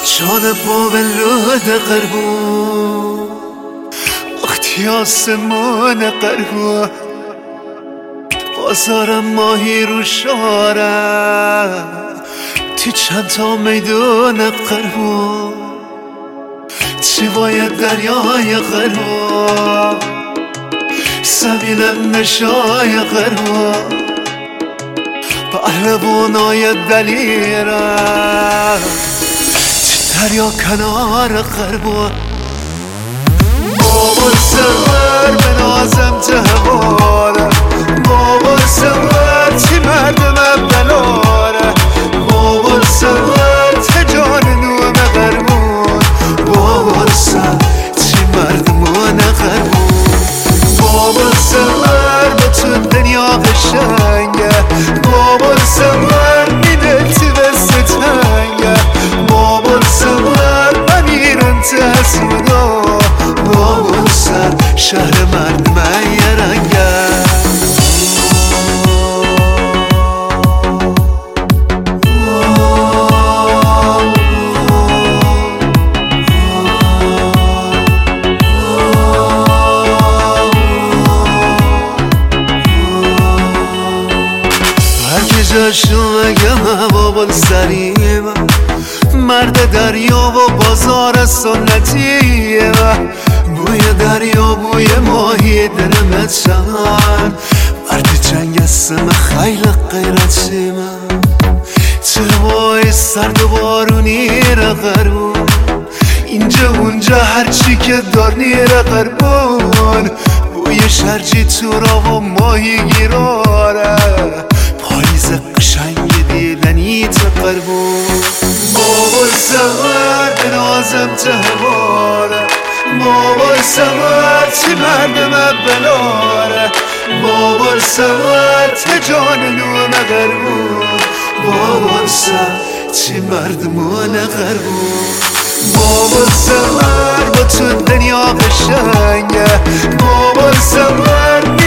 جان باولود قربون وقتی آسمان قربون بازارم ماهی رو شاره تی چند تا میدون قربون چی باید دریای قربون زمینم نشای قربون پهلوانای دلیرم دریا کنار قربون بابا سوار به نازم جواره بابا سوار چی مردم بلاره بابا سوار تجان نوم قربون بابا سوار چی مردمان قربون بابا سوار به تو دنیا قشنگه بابا سوار میده تی بسته تنگه بابا سوار بمیرم تحسونا بابا سر شهر مرد من یه رنگه جاشو مگم بابا سریم مرد دریا و بازار سنتیه بوی دریا بوی ماهی دلمت شن مرد جنگ اسم خیلی غیرتی من چه سرد و بارونی را قربون اینجا اونجا هرچی که دار نیره قربون بوی شرجی تو را و ماهی گیراره پاییز قشنگ دیدنی تو قربون بابا سوار به نازم جواره بابا سوار چی مردم بلاره بابا سوار تجان نوم قربون بابا سوار چی مردمان قربون بابا سوار با تو دنیا قشنگه بابا سوار